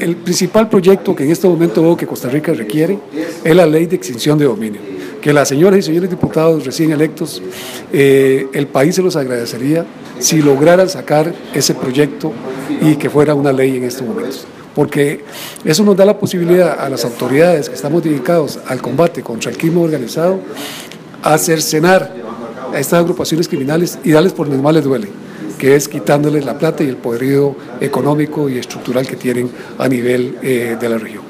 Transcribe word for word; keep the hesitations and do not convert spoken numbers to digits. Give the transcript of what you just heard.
el principal proyecto que en este momento veo que Costa Rica requiere es la ley de extinción de dominio, que las señoras y señores diputados recién electos, eh, el país se los agradecería si lograran sacar ese proyecto y que fuera una ley en estos momentos, porque eso nos da la posibilidad a las autoridades que estamos dedicados al combate contra el crimen organizado a cercenar a estas agrupaciones criminales y darles por donde más les duele, que es quitándoles la plata y el poderío económico y estructural que tienen a nivel eh, de la región.